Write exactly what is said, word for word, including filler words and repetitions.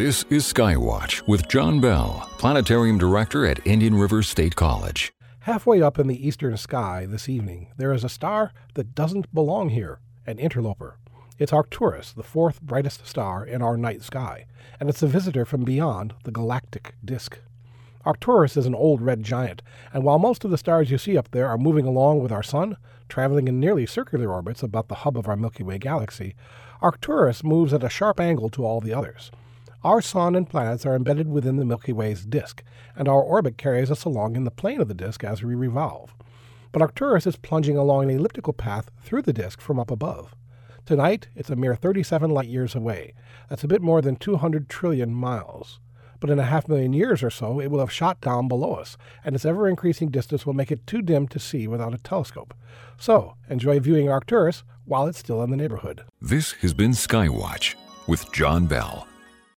This is Skywatch with John Bell, Planetarium Director at Indian River State College. Halfway up in the eastern sky this evening, there is a star that doesn't belong here, an interloper. It's Arcturus, the fourth brightest star in our night sky, and it's a visitor from beyond the galactic disk. Arcturus is an old red giant, and while most of the stars you see up there are moving along with our sun, traveling in nearly circular orbits about the hub of our Milky Way galaxy, Arcturus moves at a sharp angle to all the others. Our sun and planets are embedded within the Milky Way's disk, and our orbit carries us along in the plane of the disk as we revolve. But Arcturus is plunging along an elliptical path through the disk from up above. Tonight, it's a mere thirty-seven light-years away. That's a bit more than two hundred trillion miles. But in a half million years or so, it will have shot down below us, and its ever-increasing distance will make it too dim to see without a telescope. So, enjoy viewing Arcturus while it's still in the neighborhood. This has been Skywatch with John Bell.